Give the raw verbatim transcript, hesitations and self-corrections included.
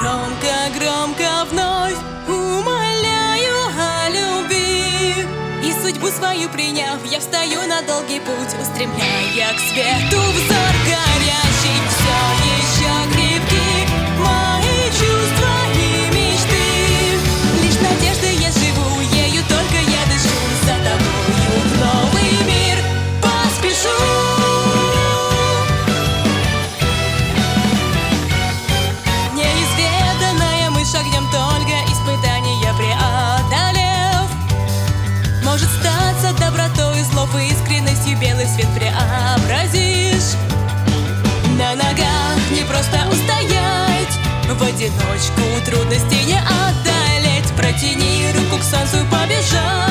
Громко, громко вновь умоляю о любви. И судьбу свою приняв, я встаю на долгий путь, устремляя к свету взор горящий. Все еще крепки мои чувства и мечты. Лишь надеждой я живу, ею только я дышу. За тобою в новый мир поспешу. Неизведанная мы шагнем только, испытания преодолев. Может статься добротой, злов и искренностью белый свет преобразишь. На ногах не просто устоять, в одиночку трудности не одолеть. Протяни руку к солнцу, побежать.